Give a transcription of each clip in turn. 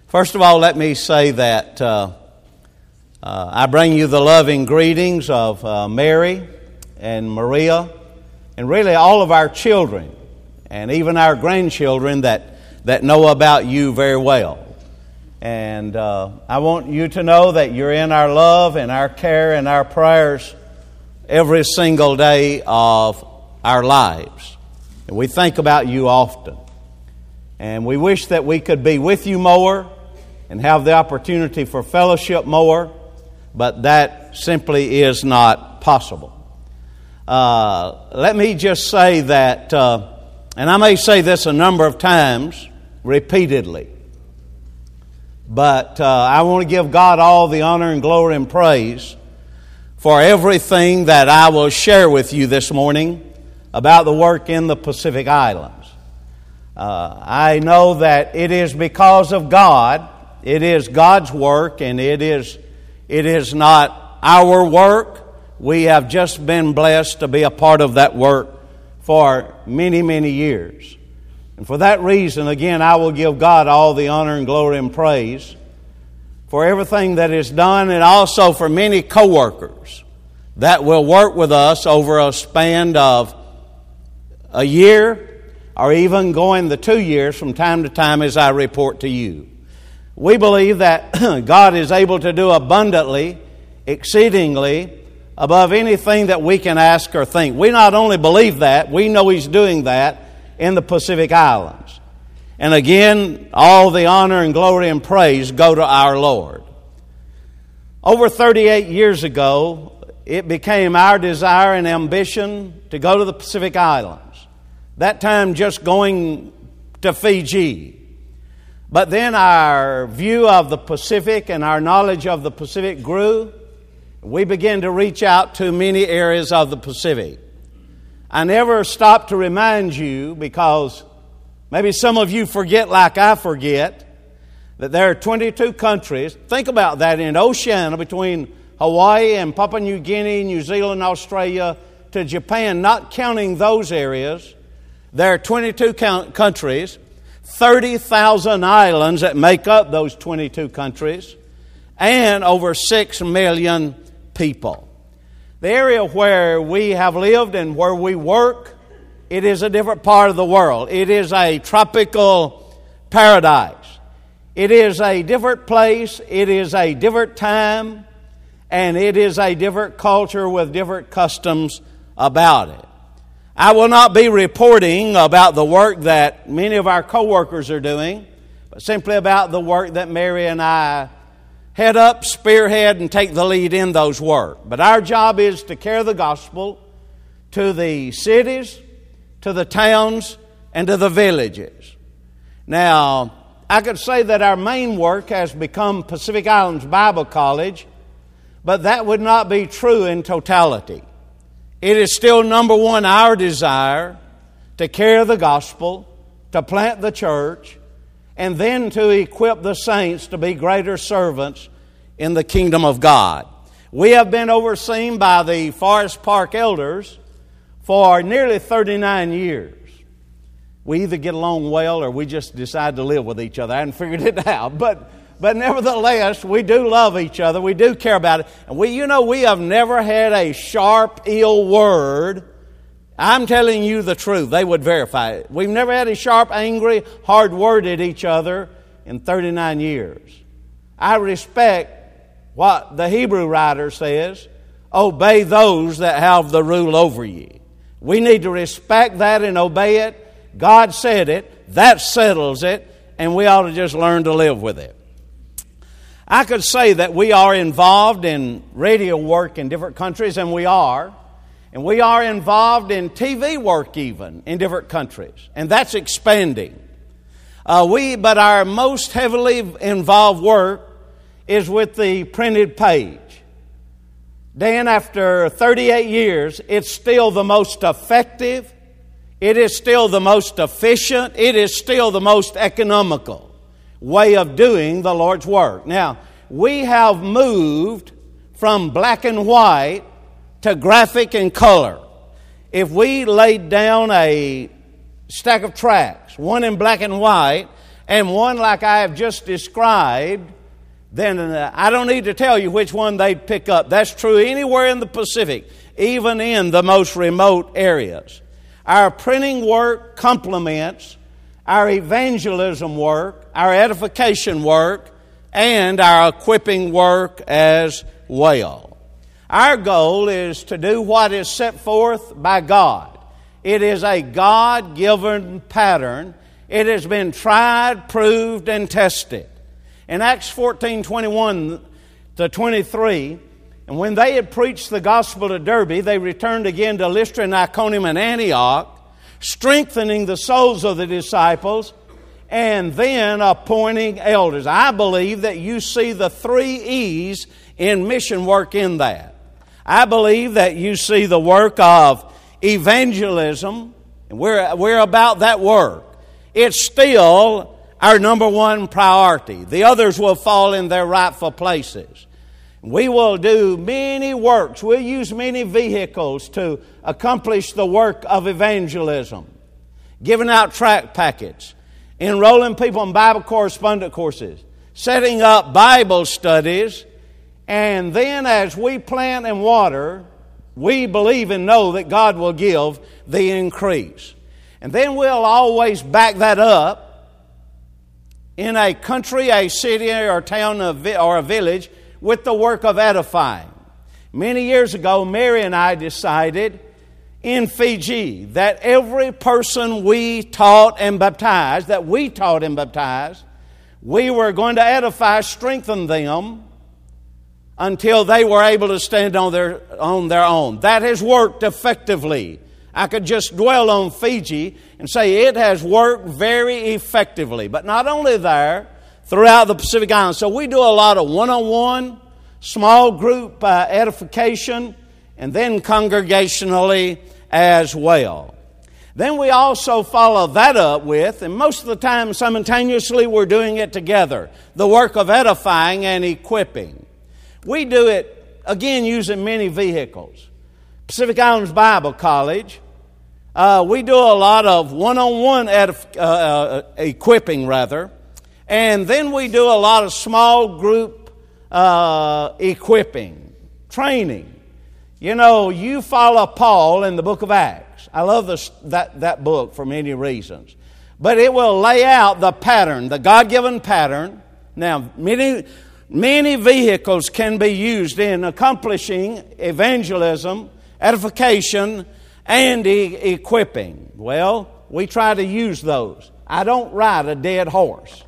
First of all, let me say that I bring you the loving greetings of Mary and Maria and really all of our children and even our grandchildren that know about you very well. And I want you to know that you're in our love and our care and our prayers every single day of our lives. And we think about you often. And we wish that we could be with you more and have the opportunity for fellowship more, but that simply is not possible. Let me just say that, and I may say this a number of times, repeatedly, but I want to give God all the honor and glory and praise for everything that I will share with you this morning about the work in the Pacific Islands. I know that it is because of God. It is God's work, and it is not our work. We have just been blessed to be a part of that work for many, many years. And for that reason, again, I will give God all the honor and glory and praise for everything that is done, and also for many co-workers that will work with us over a span of a year or even going the 2 years from time to time as I report to you. We believe that God is able to do abundantly, exceedingly, above anything that we can ask or think. We not only believe that, we know He's doing that in the Pacific Islands. And again, all the honor and glory and praise go to our Lord. Over 38 years ago, it became our desire and ambition to go to the Pacific Islands. That time just going to Fiji. But then our view of the Pacific and our knowledge of the Pacific grew. We began to reach out to many areas of the Pacific. I never stop to remind you, because maybe some of you forget like I forget, that there are 22 countries. Think about that, in Oceania, between Hawaii and Papua New Guinea, New Zealand, Australia, to Japan, not counting those areas. There are 22 countries, 30,000 islands that make up those 22 countries, and over 6 million people. The area where we have lived and where we work, it is a different part of the world. It is a tropical paradise. It is a different place, it is a different time, and it is a different culture with different customs about it. I will not be reporting about the work that many of our co-workers are doing, but simply about the work that Mary and I head up, spearhead, and take the lead in those work. But our job is to carry the gospel to the cities, to the towns, and to the villages. Now, I could say that our main work has become Pacific Islands Bible College, but that would not be true in totality. It is still, number one, our desire to carry the gospel, to plant the church, and then to equip the saints to be greater servants in the kingdom of God. We have been overseen by the Forest Park elders for nearly 39 years. We either get along well or we just decide to live with each other. I haven't figured it out. But nevertheless, we do love each other. We do care about it. And we have never had a sharp, ill word. I'm telling you the truth. They would verify it. We've never had a sharp, angry, hard word at each other in 39 years. I respect what the Hebrew writer says, obey those that have the rule over you. We need to respect that and obey it. God said it. That settles it. And we ought to just learn to live with it. I could say that we are involved in radio work in different countries, and we are. And we are involved in TV work even in different countries. And that's expanding. But our most heavily involved work is with the printed page. Dan, after 38 years, it's still the most effective. It is still the most efficient. It is still the most economical way of doing the Lord's work. Now, we have moved from black and white to graphic and color. If we laid down a stack of tracts, one in black and white and one like I have just described, then I don't need to tell you which one they'd pick up. That's true anywhere in the Pacific, even in the most remote areas. Our printing work complements our evangelism work, our edification work, and our equipping work as well. Our goal is to do what is set forth by God. It is a God-given pattern. It has been tried, proved, and tested. In Acts 14:21 to 23, and when they had preached the gospel to Derbe, they returned again to Lystra and Iconium and Antioch, strengthening the souls of the disciples, and then appointing elders. I believe that you see the 3 E's in mission work in that. I believe that you see the work of evangelism, and we're about that work. It's still our number one priority. The others will fall in their rightful places. We will do many works. We'll use many vehicles to accomplish the work of evangelism. Giving out tract packets, enrolling people in Bible correspondent courses, setting up Bible studies, and then as we plant and water, we believe and know that God will give the increase. And then we'll always back that up in a country, a city, or a town, or a village with the work of edifying. Many years ago, Mary and I decided in Fiji that every person we taught and baptized, we were going to edify, strengthen them until they were able to stand on their own. That has worked effectively. I could just dwell on Fiji and say it has worked very effectively. But not only there, throughout the Pacific Islands. So we do a lot of one-on-one, small group edification, and then congregationally as well. Then we also follow that up with, and most of the time simultaneously we're doing it together, the work of edifying and equipping. We do it, again, using many vehicles. Pacific Islands Bible College, we do a lot of one-on-one equipping, and then we do a lot of small group equipping, training. You know, you follow Paul in the book of Acts. I love that book for many reasons. But it will lay out the pattern, the God-given pattern. Now, many vehicles can be used in accomplishing evangelism, edification, and equipping. Well, we try to use those. I don't ride a dead horse.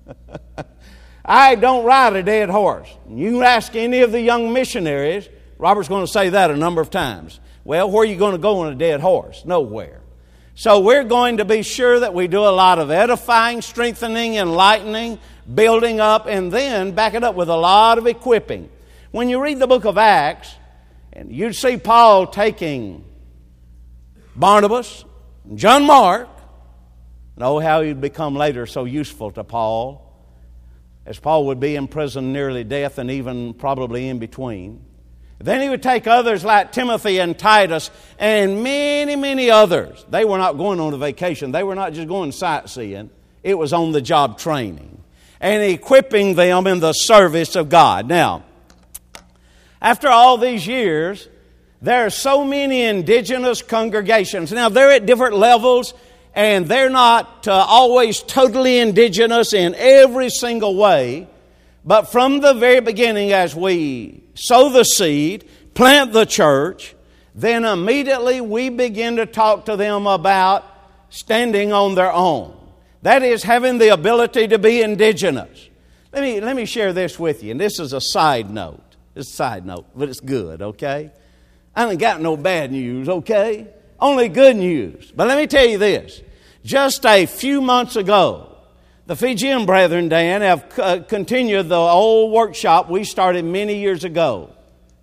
I don't ride a dead horse. You can ask any of the young missionaries. Robert's going to say that a number of times. Well, where are you going to go on a dead horse? Nowhere. So we're going to be sure that we do a lot of edifying, strengthening, enlightening, building up, and then back it up with a lot of equipping. When you read the book of Acts, and you see Paul taking Barnabas, and John Mark, and oh, how he'd become later so useful to Paul, as Paul would be in prison nearly death and even probably in between. Then he would take others like Timothy and Titus and many, many others. They were not going on a vacation. They were not just going sightseeing. It was on-the-job training and equipping them in the service of God. Now, after all these years, there are so many indigenous congregations. Now, they're at different levels, and they're not always totally indigenous in every single way. But from the very beginning, as we sow the seed, plant the church, then immediately we begin to talk to them about standing on their own. That is, having the ability to be indigenous. Let me share this with you, and this is a side note. It's a side note, but it's good, okay? I ain't got no bad news, okay? Only good news. But let me tell you this. Just a few months ago, the Fijian brethren, Dan, have continued the old workshop we started many years ago.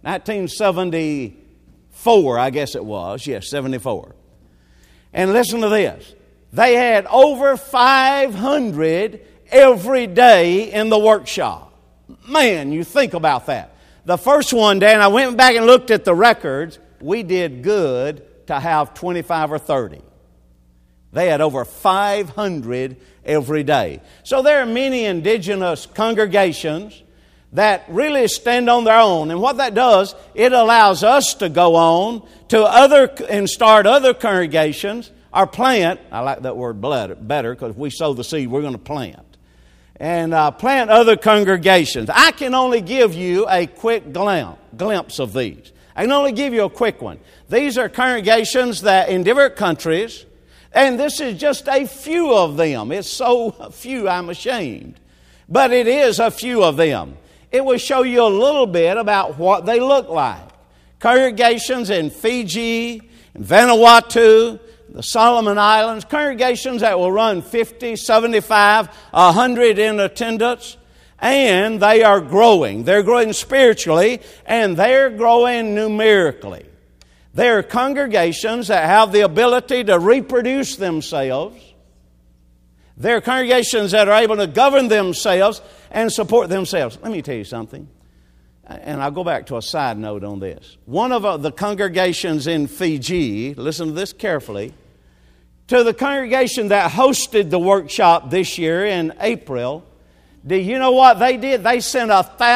1974, I guess it was. Yes, 74. And listen to this. They had over 500 every day in the workshop. Man, you think about that. The first one, Dan, I went back and looked at the records. We did good to have 25 or 30. They had over 500 every day. So there are many indigenous congregations that really stand on their own. And what that does, it allows us to go on to and start other congregations or plant. I like that word better because if we sow the seed, we're going to plant. And plant other congregations. I can only give you a quick glimpse of these. I can only give you a quick one. These are congregations that in different countries, and this is just a few of them. It's so few I'm ashamed. But it is a few of them. It will show you a little bit about what they look like. Congregations in Fiji, in Vanuatu, the Solomon Islands, congregations that will run 50, 75, 100 in attendance, and they are growing. They're growing spiritually, and they're growing numerically. There are congregations that have the ability to reproduce themselves. There are congregations that are able to govern themselves and support themselves. Let me tell you something, and I'll go back to a side note on this. One of the congregations in Fiji, listen to this carefully, to the congregation that hosted the workshop this year in April, do you know what they did? They sent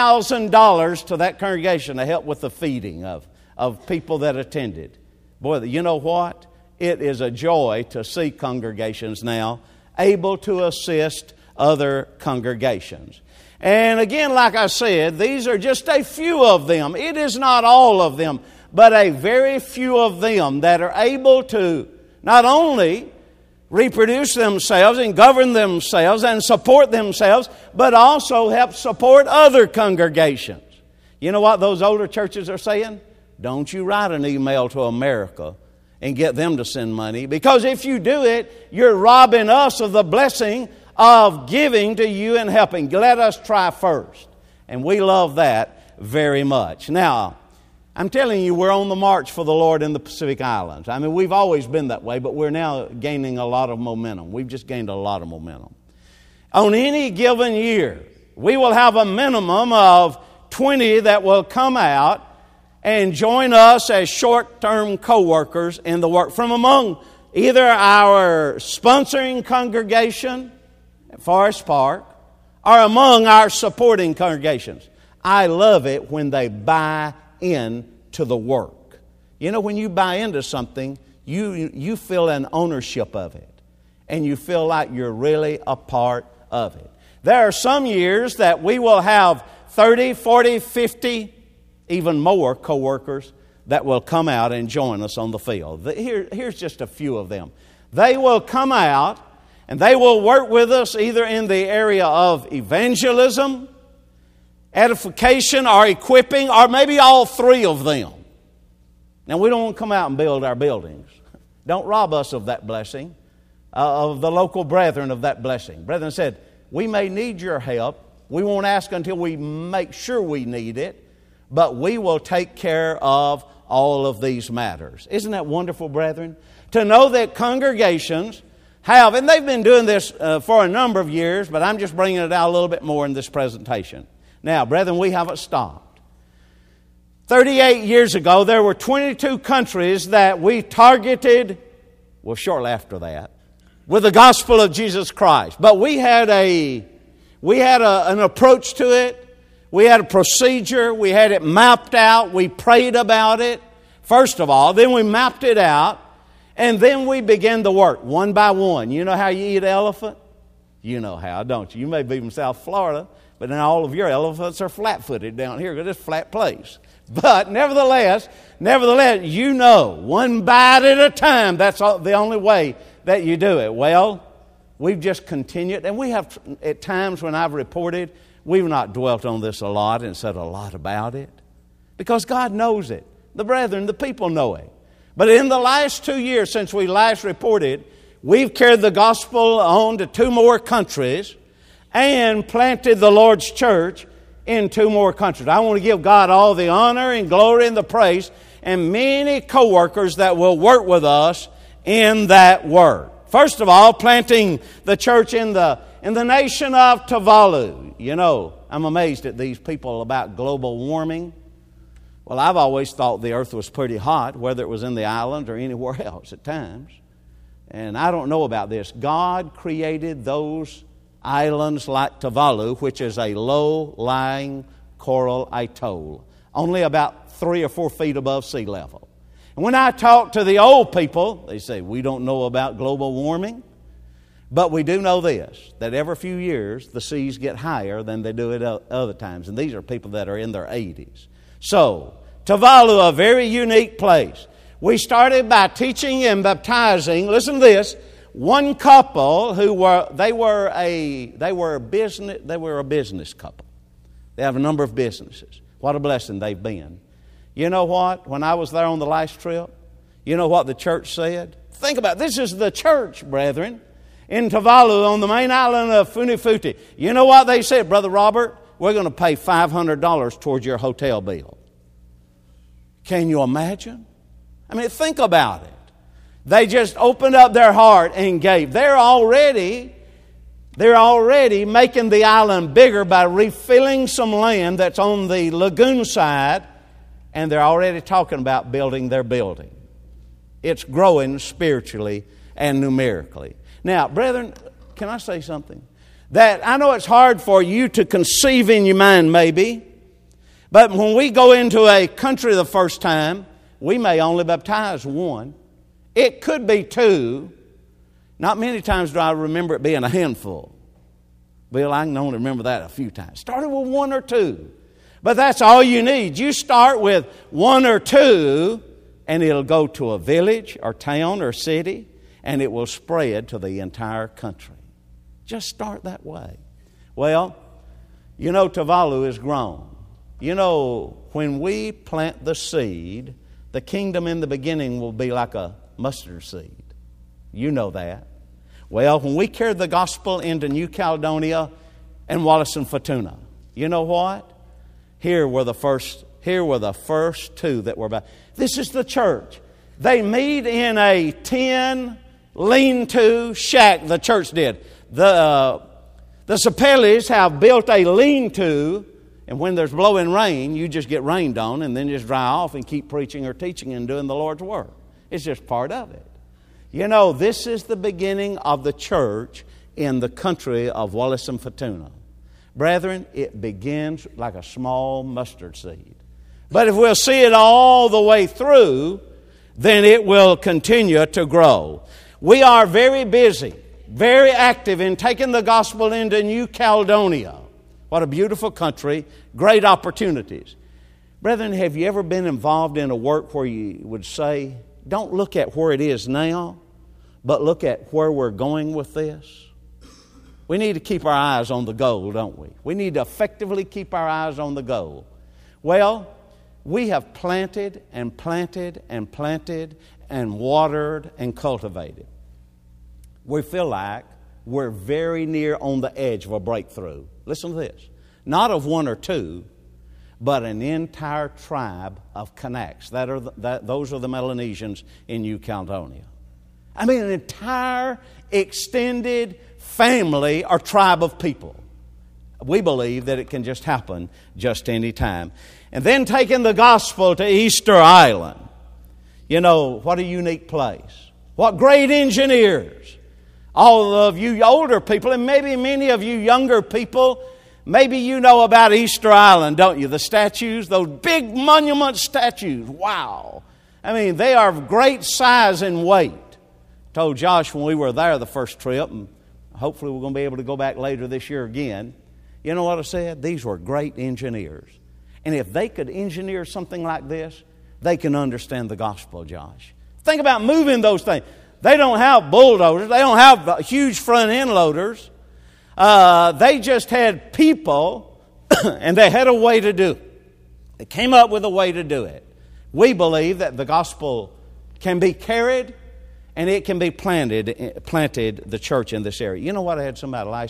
$1,000 to that congregation to help with the feeding of people that attended. Boy, you know what? It is a joy to see congregations now able to assist other congregations. And again, like I said, these are just a few of them. It is not all of them, but a very few of them that are able to not only reproduce themselves and govern themselves and support themselves, but also help support other congregations. You know what those older churches are saying? Don't you write an email to America and get them to send money, because if you do it, you're robbing us of the blessing of giving to you and helping. Let us try first. And we love that very much. Now, I'm telling you, we're on the march for the Lord in the Pacific Islands. I mean, we've always been that way, but we're now gaining a lot of momentum. We've just gained a lot of momentum. On any given year, we will have a minimum of 20 that will come out and join us as short-term co-workers in the work from among either our sponsoring congregation at Forest Park or among our supporting congregations. I love it when they buy into the work. You know, when you buy into something, you feel an ownership of it, and you feel like you're really a part of it. There are some years that we will have 30, 40, 50, even more co-workers that will come out and join us on the field. Here's just a few of them. They will come out and they will work with us either in the area of evangelism, edification, or equipping, or maybe all three of them. Now, we don't want to come out and build our buildings. Don't rob us of that blessing, of the local brethren of that blessing. Brethren said, we may need your help. We won't ask until we make sure we need it, but we will take care of all of these matters. Isn't that wonderful, brethren? To know that congregations have, and they've been doing this for a number of years, but I'm just bringing it out a little bit more in this presentation. Now, brethren, we haven't stopped. 38 years ago, there were 22 countries that we targeted, well, shortly after that, with the gospel of Jesus Christ. But we had an approach to it. We had a procedure. We had it mapped out. We prayed about it, first of all. Then we mapped it out. And then we began the work, one by one. You know how you eat elephant? You know how, don't you? You may be from South Florida, but then all of your elephants are flat-footed down here because it's a flat place. But nevertheless, you know, one bite at a time, that's the only way that you do it. Well, we've just continued, and we have, at times when I've reported, we've not dwelt on this a lot and said a lot about it, because God knows it. The brethren, the people know it. But in the last 2 years since we last reported, we've carried the gospel on to 2 more countries and planted the Lord's church in 2 more countries. I want to give God all the honor and glory and the praise, and many co-workers that will work with us in that work. First of all, planting the church in the nation of Tuvalu. You know, I'm amazed at these people about global warming. Well, I've always thought the earth was pretty hot, whether it was in the island or anywhere else at times. And I don't know about this. God created those islands like Tuvalu, which is a low-lying coral atoll, only about 3 or 4 feet above sea level. And when I talk to the old people, they say, we don't know about global warming, but we do know this, that every few years the seas get higher than they do at other times. And these are people that are in their 80s. So, Tuvalu, a very unique place. We started by teaching and baptizing, listen to this, one couple who were a business couple. They have a number of businesses. What a blessing they've been. You know what? When I was there on the last trip, you know what the church said? Think about it. This is the church, brethren, in Tuvalu on the main island of Funafuti. You know what they said? Brother Robert, we're going to pay $500 towards your hotel bill. Can you imagine? I mean, think about it. They just opened up their heart and gave. They're already making the island bigger by refilling some land that's on the lagoon side, and they're already talking about building their building. It's growing spiritually and numerically. Now, brethren, can I say something? That I know it's hard for you to conceive in your mind maybe, but when we go into a country the first time, we may only baptize one. It could be 2. Not many times do I remember it being a handful. Bill, I can only remember that a few times. Started with 1 or 2. But that's all you need. You start with 1 or 2, and it'll go to a village or town or city, and it will spread to the entire country. Just start that way. Well, you know, Tuvalu is grown. You know, when we plant the seed, the kingdom in the beginning will be like a mustard seed. You know that. Well, when we carried the gospel into New Caledonia and Wallis and Futuna, you know what? Here were the first 2 that were about. This is the church. They meet in a tin lean-to shack, the church did. The Sapelis have built a lean-to, and when there's blowing rain, you just get rained on and then just dry off and keep preaching or teaching and doing the Lord's work. It's just part of it. You know, this is the beginning of the church in the country of Wallis and Futuna. Brethren, it begins like a small mustard seed. But if we'll see it all the way through, then it will continue to grow. We are very busy, very active in taking the gospel into New Caledonia. What a beautiful country, great opportunities. Brethren, have you ever been involved in a work where you would say, don't look at where it is now, but look at where we're going with this? We need to keep our eyes on the goal, don't we? We need to effectively keep our eyes on the goal. Well, we have planted and planted and planted and watered and cultivated. We feel like we're very near on the edge of a breakthrough. Listen to this. Not of 1 or 2, but an entire tribe of Kanaks. Those are the Melanesians in New Caledonia. I mean, an entire extended family or tribe of people. We believe that it can just happen just any time. And then taking the gospel to Easter Island. You know, what a unique place. What great engineers. All of you older people, and maybe many of you younger people, maybe you know about Easter Island, don't you? The statues, those big monument statues. Wow. I mean, they are of great size and weight. I told Josh when we were there the first trip, and hopefully we're going to be able to go back later this year again. You know what I said? These were great engineers. And if they could engineer something like this, they can understand the gospel, Josh. Think about moving those things. They don't have bulldozers. They don't have huge front end loaders. They just had people, and they had a way to do it. They came up with a way to do it. We believe that the gospel can be carried, and it can be planted the church in this area. You know what I had somebody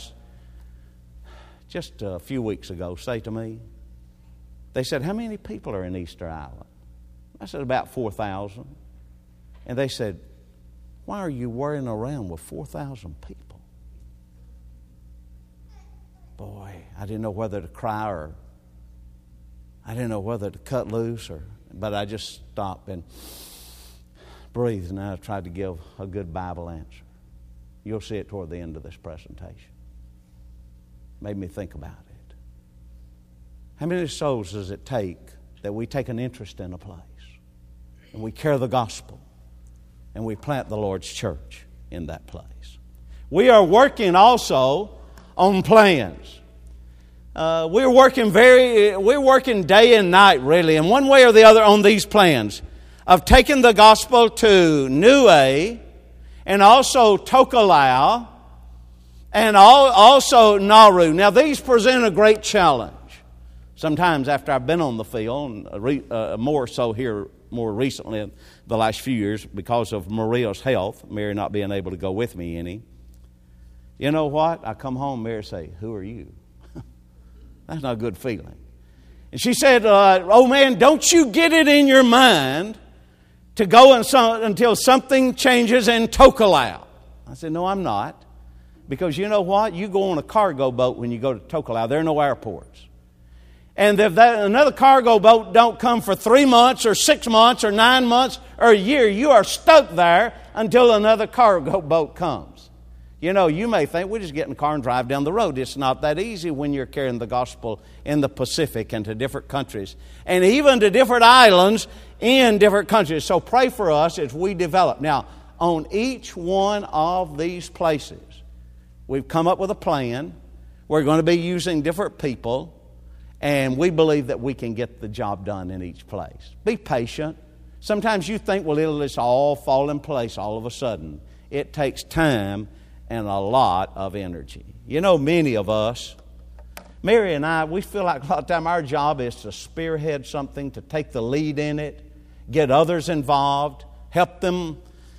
just a few weeks ago say to me? They said, how many people are in Easter Island? I said, about 4,000. And they said, why are you worrying around with 4,000 people? Boy, I didn't know whether to cry or I didn't know whether to cut loose, but I just stopped and breathe, and I tried to give a good Bible answer. You'll see it toward the end of this presentation. Made me think about it. How many souls does it take that we take an interest in a place, and we carry the gospel, and we plant the Lord's church in that place? We are working also on plans. We're working day and night, really, in one way or the other on these plans of taking the gospel to Niue and also Tokelau and also Nauru. Now, these present a great challenge. Sometimes after I've been on the field, more so here more recently in the last few years because of Maria's health, Mary not being able to go with me any. You know what? I come home, Mary say, "Who are you?" That's not a good feeling. And she said, "Oh man, don't you get it in your mind to go until something changes in Tokelau." I said, "No, I'm not. Because you know what? You go on a cargo boat when you go to Tokelau. There are no airports. And if another cargo boat don't come for 3 months or 6 months or 9 months or a year, you are stuck there until another cargo boat comes." You know, you may think, we just get in the car and drive down the road. It's not that easy when you're carrying the gospel in the Pacific and to different countries. And even to different islands in different countries. So pray for us as we develop. Now, on each one of these places, we've come up with a plan. We're going to be using different people. And we believe that we can get the job done in each place. Be patient. Sometimes you think, well, it'll just all fall in place all of a sudden. It takes time and a lot of energy. You know, many of us, Mary and I, we feel like a lot of time our job is to spearhead something, to take the lead in it, get others involved, help them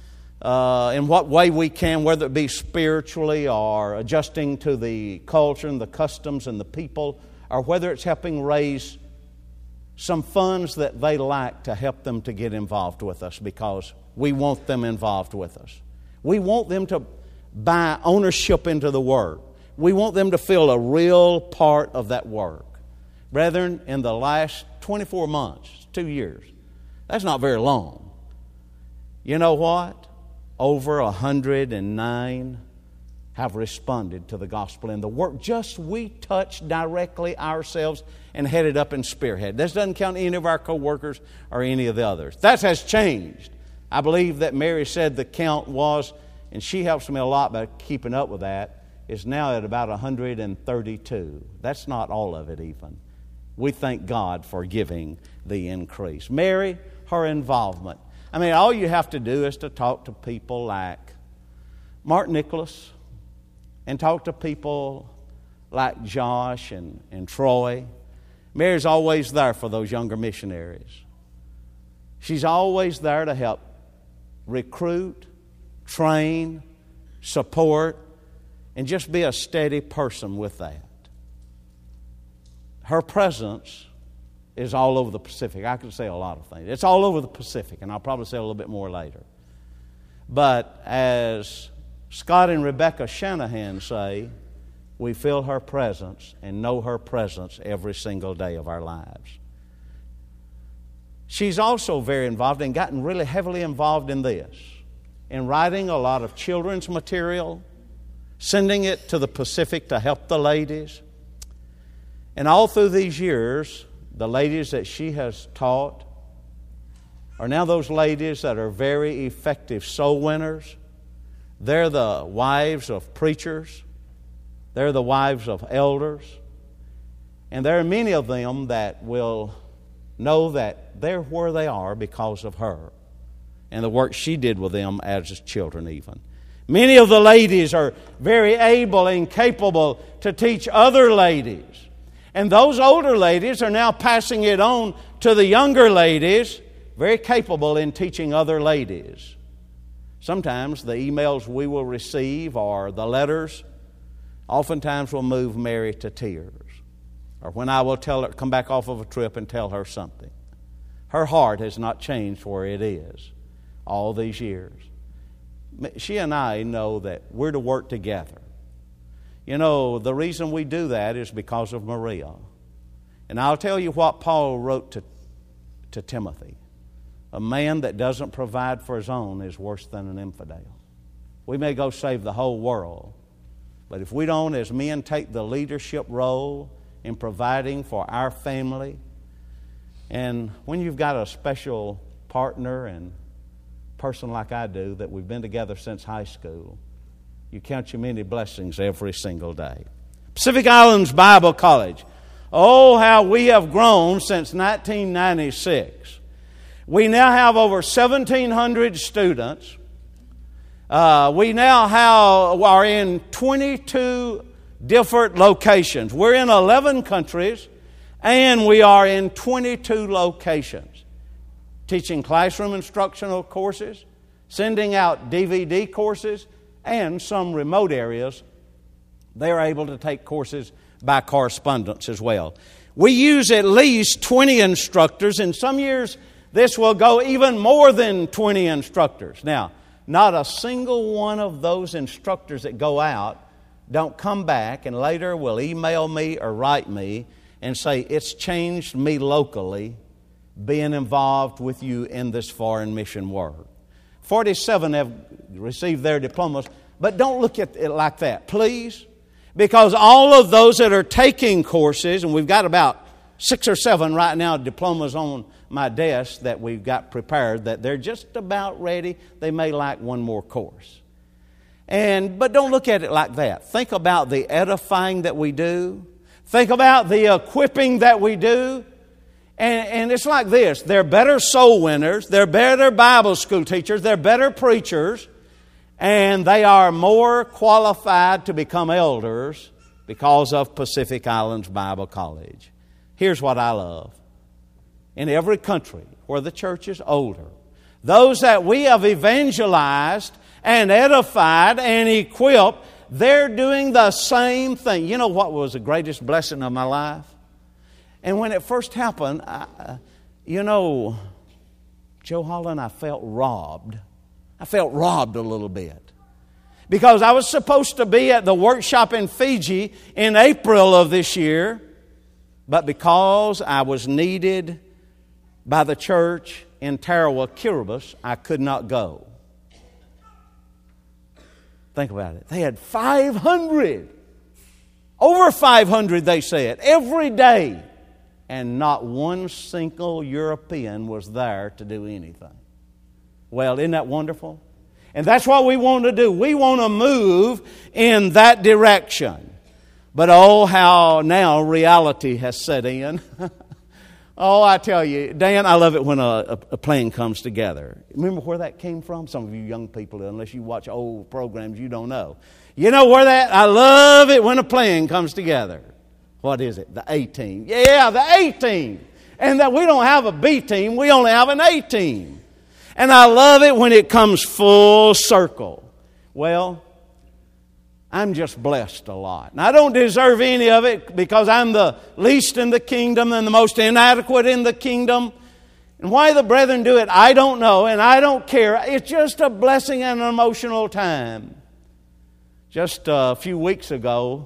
in what way we can, whether it be spiritually or adjusting to the culture and the customs and the people, or whether it's helping raise some funds that they lack to help them to get involved with us because we want them involved with us. We want them to buy ownership into the work. We want them to feel a real part of that work. Brethren, in the last 24 months, 2 years, that's not very long. You know what? Over 109 have responded to the gospel in the work just we touched directly ourselves and headed up in Spearhead. This doesn't count any of our co-workers or any of the others. That has changed. I believe that Mary said the count was, and she helps me a lot by keeping up with that, is now at about 132. That's not all of it even. We thank God for giving the increase. Mary, her involvement. I mean, all you have to do is to talk to people like Mark Nicholas and talk to people like Josh and Troy. Mary's always there for those younger missionaries. She's always there to help recruit, train, support, and just be a steady person with that. Her presence is all over the Pacific. I could say a lot of things. It's all over the Pacific, and I'll probably say a little bit more later. But as Scott and Rebecca Shanahan say, we feel her presence and know her presence every single day of our lives. She's also very involved and gotten really heavily involved in this, in writing a lot of children's material, sending it to the Pacific to help the ladies. And all through these years, the ladies that she has taught are now those ladies that are very effective soul winners. They're the wives of preachers. They're the wives of elders. And there are many of them that will know that they're where they are because of her and the work she did with them as children even. Many of the ladies are very able and capable to teach other ladies. And those older ladies are now passing it on to the younger ladies, very capable in teaching other ladies. Sometimes the emails we will receive or the letters oftentimes will move Mary to tears. Or when I will tell her, come back off of a trip and tell her something. Her heart has not changed where it is all these years. She and I know that we're to work together. You know, the reason we do that is because of Maria. And I'll tell you what Paul wrote to Timothy. A man that doesn't provide for his own is worse than an infidel. We may go save the whole world, but if we don't, as men, take the leadership role in providing for our family, and when you've got a special partner and person like I do, that we've been together since high school, you count your many blessings every single day. Pacific Islands Bible College. Oh, how we have grown since 1996. We now have over 1,700 students. We now are in 22 different locations. We're in 11 countries, and we are in 22 locations. Teaching classroom instructional courses, sending out DVD courses, and some remote areas, they're able to take courses by correspondence as well. We use at least 20 instructors, and some years this will go even more than 20 instructors. Now, not a single one of those instructors that go out don't come back and later will email me or write me and say, it's changed me locally being involved with you in this foreign mission work. 47 have received their diplomas, but don't look at it like that, please. Because all of those that are taking courses, and we've got about 6 or 7 right now, diplomas on my desk that we've got prepared, that they're just about ready. They may like one more course. But don't look at it like that. Think about the edifying that we do. Think about the equipping that we do. And it's like this. They're better soul winners. They're better Bible school teachers. They're better preachers. And they are more qualified to become elders because of Pacific Islands Bible College. Here's what I love. In every country where the church is older, those that we have evangelized and edified and equipped, they're doing the same thing. You know what was the greatest blessing of my life? And when it first happened, Joe Holland, I felt robbed. I felt robbed a little bit. Because I was supposed to be at the workshop in Fiji in April of this year, but because I was needed by the church in Tarawa, Kiribati, I could not go. Think about it. They had 500, over 500 they said, every day. And not one single European was there to do anything. Well, isn't that wonderful? And that's what we want to do. We want to move in that direction. But oh, how now reality has set in. Oh, I tell you, Dan, I love it when a plan comes together. Remember where that came from? Some of you young people, unless you watch old programs, you don't know. You know where I love it when a plan comes together. What is it? The A team. Yeah, the A team. And that we don't have a B team, we only have an A team. And I love it when it comes full circle. Well, I'm just blessed a lot. And I don't deserve any of it because I'm the least in the kingdom and the most inadequate in the kingdom. And why the brethren do it, I don't know, and I don't care. It's just a blessing and an emotional time. Just a few weeks ago,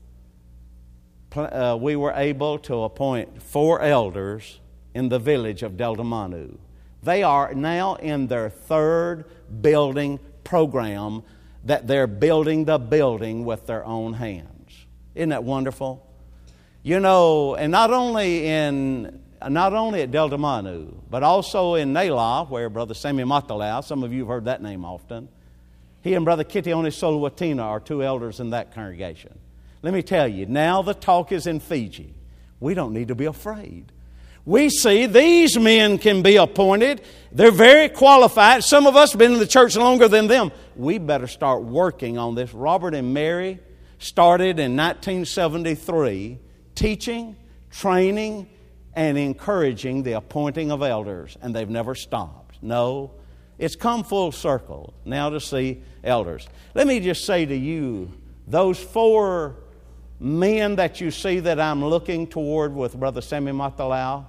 we were able to appoint 4 elders in the village of Delta Manu. They are now in their 3rd building program that they're building the building with their own hands. Isn't that wonderful? You know, and not only at Delta Manu, but also in Nela, where Brother Sammy Matalau, some of you have heard that name often. He and Brother Kitione Soluatina are 2 elders in that congregation. Let me tell you, now the talk is in Fiji. We don't need to be afraid. We see these men can be appointed. They're very qualified. Some of us have been in the church longer than them. We better start working on this. Robert and Mary started in 1973 teaching, training, and encouraging the appointing of elders. And they've never stopped. No, it's come full circle now to see elders. Let me just say to you, those 4 men that you see that I'm looking toward with Brother Sammy Matalau,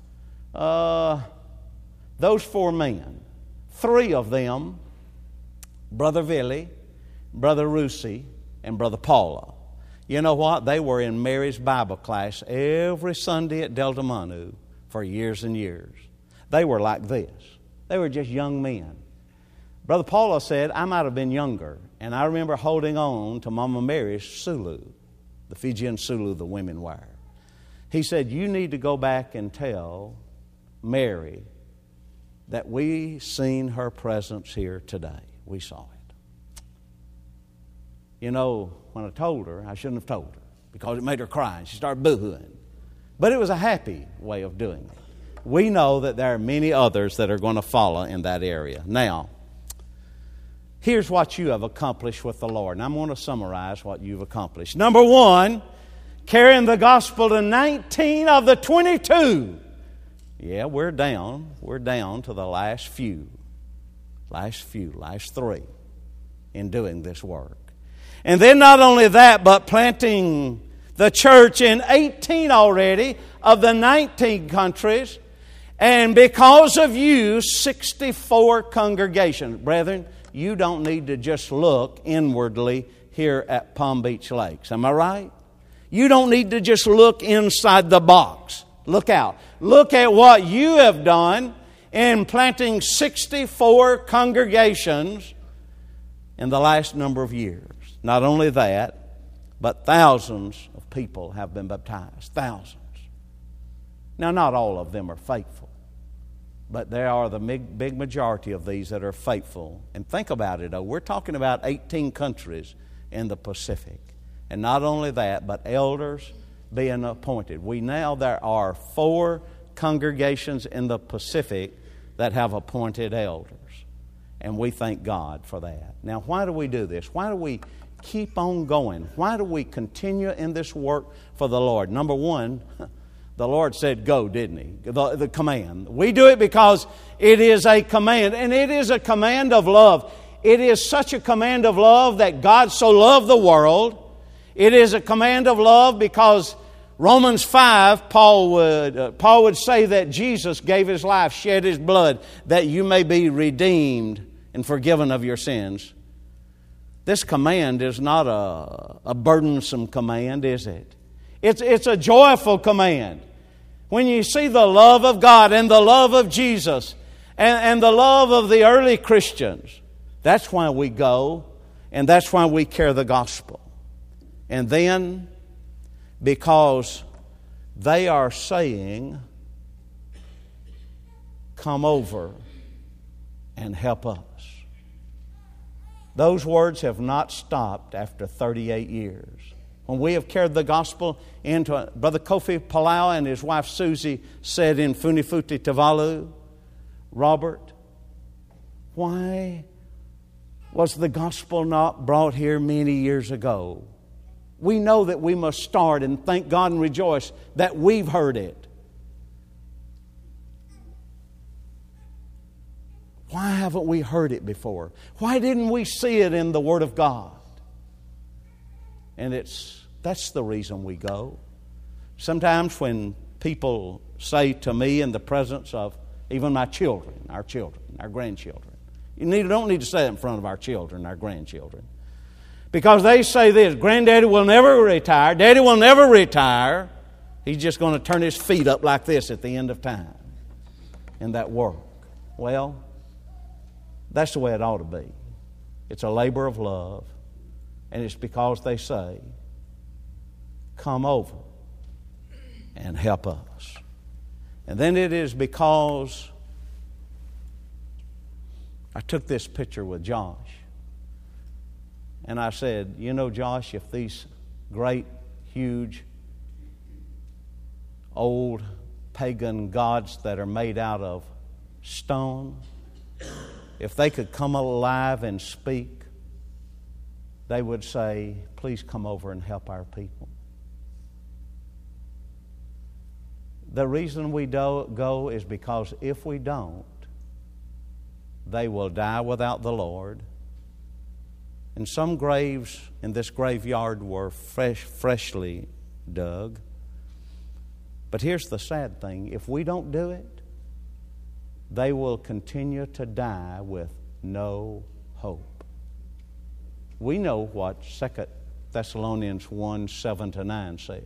those 4 men, 3 of them, Brother Vili, Brother Rusi, and Brother Paula. You know what? They were in Mary's Bible class every Sunday at Delta Manu for years and years. They were like this. They were just young men. Brother Paula said, I might have been younger, and I remember holding on to Mama Mary's Sulu, the Fijian Sulu the women wear. He said, you need to go back and tell Mary that we seen her presence here today. We saw it. You know, when I told her, I shouldn't have told her because it made her cry and she started boo-hooing. But it was a happy way of doing it. We know that there are many others that are going to follow in that area. Now, here's what you have accomplished with the Lord. And I'm going to summarize what you've accomplished. Number one, carrying the gospel to 19 of the 22. Yeah, we're down. We're down to the last few. Last three in doing this work. And then not only that, but planting the church in 18 already of the 19 countries. And because of you, 64 congregations. Brethren, you don't need to just look inwardly here at Palm Beach Lakes. Am I right? You don't need to just look inside the box. Look out. Look at what you have done in planting 64 congregations in the last number of years. Not only that, but thousands of people have been baptized. Thousands. Now, not all of them are faithful, but there are the big majority of these that are faithful. And think about it, though. We're talking about 18 countries in the Pacific. And not only that, but elders being appointed. There are 4 congregations in the Pacific that have appointed elders. And we thank God for that. Now, why do we do this? Why do we keep on going? Why do we continue in this work for the Lord? Number one, the Lord said go, didn't He? The command. We do it because it is a command, and it is a command of love. It is such a command of love that God so loved the world. It is a command of love because Romans 5, Paul would say that Jesus gave His life, shed His blood, that you may be redeemed and forgiven of your sins. This command is not a burdensome command, is it? It's a joyful command. When you see the love of God and the love of Jesus and the love of the early Christians, that's why we go and that's why we carry the gospel. And then, because they are saying, come over and help us. Those words have not stopped after 38 years. When we have carried the gospel into Brother Kofi Palau and his wife Susie said in Funafuti Tuvalu, Robert, why was the gospel not brought here many years ago? We know that we must start and thank God and rejoice that we've heard it. Why haven't we heard it before? Why didn't we see it in the Word of God? And that's the reason we go. Sometimes when people say to me in the presence of even my children, our grandchildren, don't need to say it in front of our children, our grandchildren. Because they say this, Granddaddy will never retire, Daddy will never retire. He's just going to turn his feet up like this at the end of time in that work. Well, that's the way it ought to be. It's a labor of love, and it's because they say, come over and help us. And then it is because I took this picture with Josh. And I said, you know, Josh, if these great, huge, old pagan gods that are made out of stone, if they could come alive and speak, they would say, please come over and help our people. The reason we don't go is because if we don't, they will die without the Lord. And some graves in this graveyard were freshly dug. But here's the sad thing. If we don't do it, they will continue to die with no hope. We know what 2 Thessalonians 1, 7-9 says.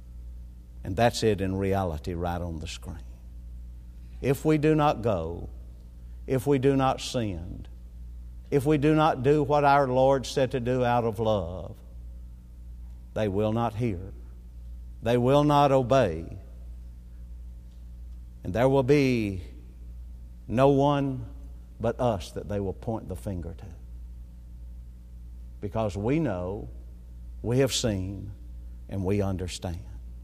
And that's it in reality right on the screen. If we do not go, if we do not sin, if we do not do what our Lord said to do out of love, they will not hear. They will not obey. And there will be no one but us that they will point the finger to. Because we know, we have seen, and we understand.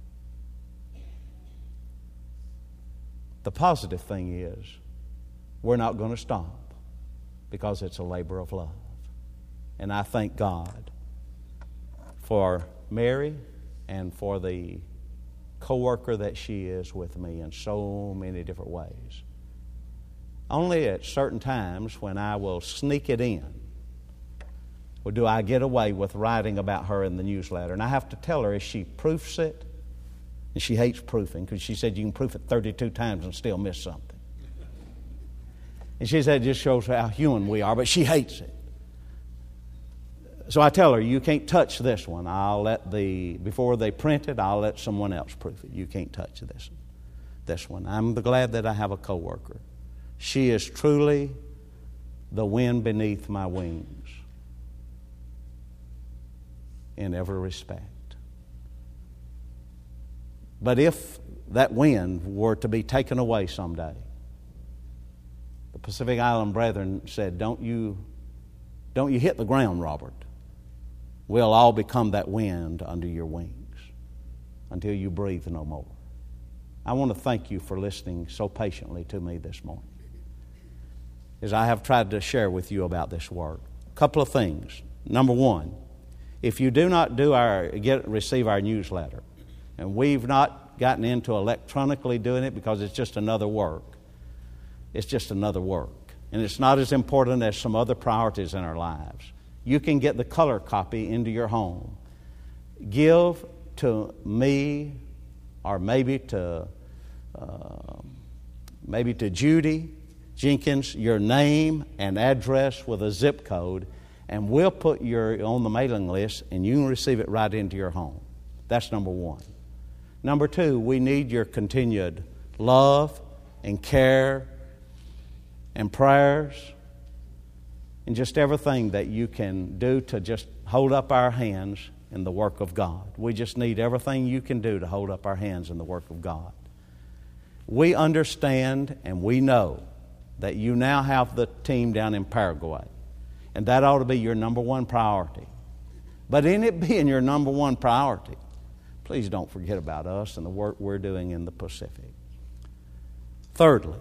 The positive thing is, we're not going to stop because it's a labor of love. And I thank God for Mary and for the co-worker that she is with me in so many different ways. Only at certain times when I will sneak it in, or do I get away with writing about her in the newsletter. And I have to tell her, as she proofs it, and she hates proofing because she said you can proof it 32 times and still miss something. And she said it just shows how human we are, but she hates it. So I tell her, you can't touch this one. Before they print it, I'll let someone else proof it. You can't touch this one. I'm glad that I have a co-worker. She is truly the wind beneath my wings in every respect. But if that wind were to be taken away someday, the Pacific Island Brethren said, don't you hit the ground, Robert. We'll all become that wind under your wings until you breathe no more. I want to thank you for listening so patiently to me this morning as I have tried to share with you about this work. A couple of things. Number one, if you do not receive our newsletter, and we've not gotten into electronically doing it because it's just another work. It's just another work. And it's not as important as some other priorities in our lives. You can get the color copy into your home. Give to me, or maybe to Judy Jenkins, your name and address with a zip code, and we'll put you on the mailing list, and you can receive it right into your home. That's number one. Number two, we need your continued love and care and prayers and just everything that you can do to just hold up our hands in the work of God. We just need everything you can do to hold up our hands in the work of God. We understand and we know that you now have the team down in Paraguay, and that ought to be your number one priority. But in it being your number one priority, please don't forget about us and the work we're doing in the Pacific. Thirdly,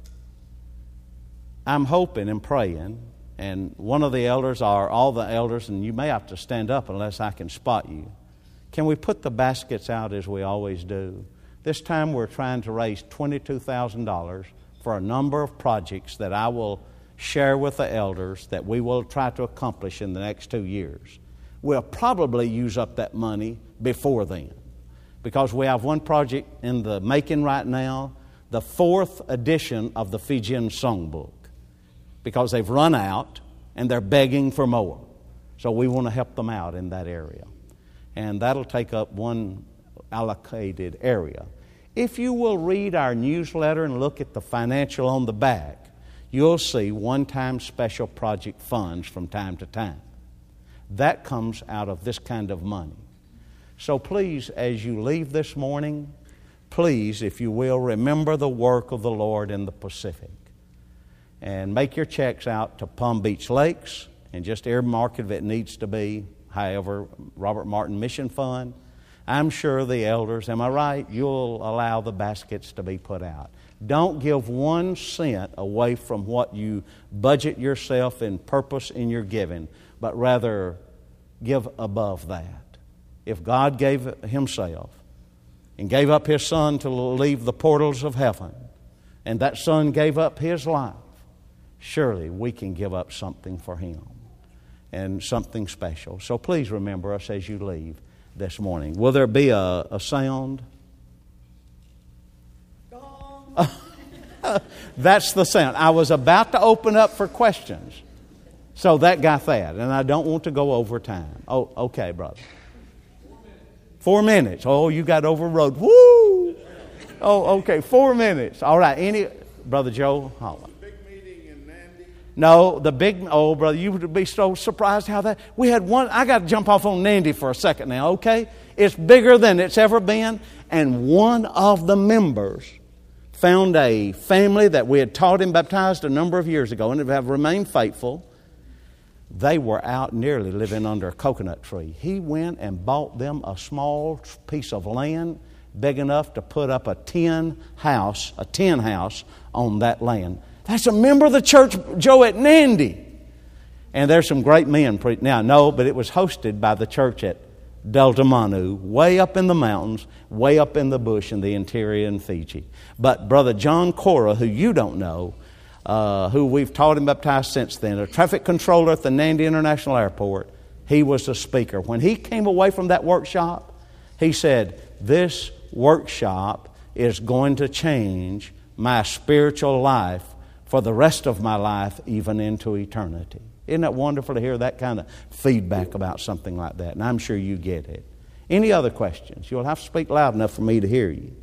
I'm hoping and praying, and one of the elders, or all the elders, and you may have to stand up unless I can spot you. Can we put the baskets out as we always do? This time we're trying to raise $22,000 for a number of projects that I will share with the elders that we will try to accomplish in the next 2 years. We'll probably use up that money before then, because we have one project in the making right now, the 4th edition of the Fijian Songbook, because they've run out and they're begging for more. So we want to help them out in that area. And that'll take up one allocated area. If you will read our newsletter and look at the financial on the back, you'll see one-time special project funds from time to time. That comes out of this kind of money. So please, as you leave this morning, please, if you will, remember the work of the Lord in the Pacific. And make your checks out to Palm Beach Lakes and just earmark it if it needs to be. However, Robert Martin Mission Fund. I'm sure the elders, am I right? You'll allow the baskets to be put out. Don't give 1 cent away from what you budget yourself and purpose in your giving, but rather give above that. If God gave Himself and gave up His Son to leave the portals of heaven, and that Son gave up His life, surely we can give up something for Him and something special. So please remember us as you leave this morning. Will there be a sound? That's the sound. I was about to open up for questions. So that got that, and I don't want to go over time. Oh, okay, brother. 4 minutes. Oh, you got overrode. Woo! Oh, okay, 4 minutes. All right. Brother Joe Holland. Big meeting in No, the big, oh, brother, you would be so surprised how that, we had one, I got to jump off on Nandy for a second now, okay? It's bigger than it's ever been, and one of the members found a family that we had taught him baptized a number of years ago and have remained faithful. They were out nearly living under a coconut tree. He went and bought them a small piece of land big enough to put up a tin house on that land. That's a member of the church, Joe, at Nandy. And there's some great men. Now, no, but it was hosted by the church at Delta Manu, way up in the mountains, way up in the bush in the interior in Fiji. But Brother John Cora, who you don't know, who we've taught him baptized since then, a traffic controller at the Nandy International Airport, he was the speaker. When he came away from that workshop, he said, "This workshop is going to change my spiritual life for the rest of my life, even into eternity." Isn't that wonderful to hear that kind of feedback about something like that? And I'm sure you get it. Any other questions? You'll have to speak loud enough for me to hear you.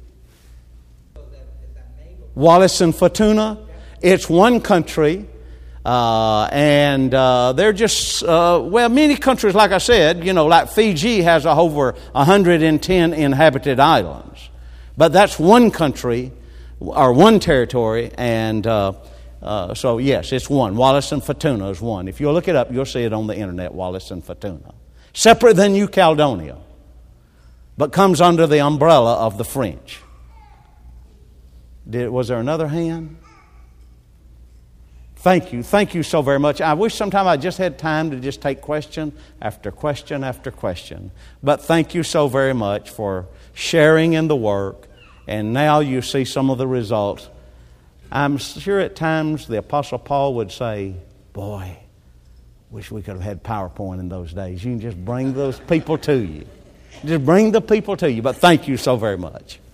Wallis and Futuna. It's one country. And they're just, many countries, like I said, like Fiji has over 110 inhabited islands. But that's one country, or one territory, and so yes, it's one. Wallis and Futuna is one. If you'll look it up, you'll see it on the internet, Wallis and Futuna. Separate than New Caledonia, but comes under the umbrella of the French. Was there another hand? Thank you so very much. I wish sometime I just had time to just take question after question after question. But thank you so very much for sharing in the work. And now you see some of the results. I'm sure at times the Apostle Paul would say, "Boy, wish we could have had PowerPoint in those days." You can just bring those people to you. Just bring the people to you. But thank you so very much.